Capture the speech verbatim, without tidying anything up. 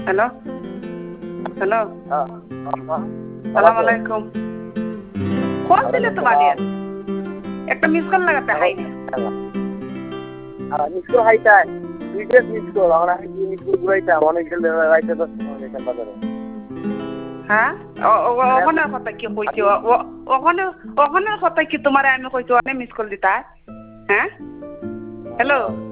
hello hello সালাম আলাইকুম phone দিলে তো বাড়ি একটা মিস কল লাগাতে হাই মিস কল হাইটাই দুইটা মিস কল আমরা কি মিস কল ঘুরাইতাম অনেক গেলে রাইতে দশ মিনিট বাজারে হ্যাঁ ওখানে কথা কি কইছি ওখানে ওখানে কথা কি তোমার আমি কইছি অনেক মিস কল দিতা হ্যাঁ হ্যালো